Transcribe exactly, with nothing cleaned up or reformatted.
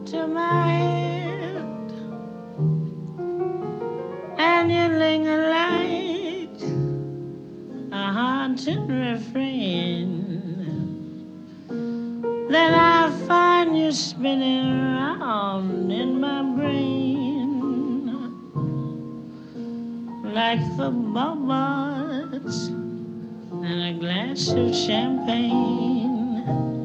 to my head, and you linger like a haunted refrain. Then I find you spinning around in my brain like the bubbles in a glass of champagne.